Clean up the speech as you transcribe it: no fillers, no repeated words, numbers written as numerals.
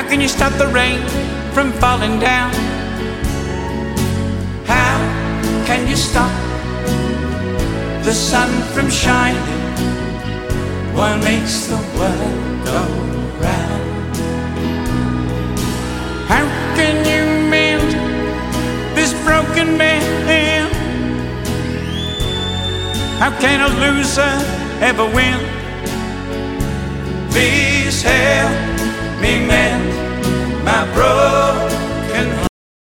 can you stop the rain from falling down? How can you stop the sun from shining? What makes the world go round? How can you mend this broken man? How can a loser ever win? Please help me mend my broken heart.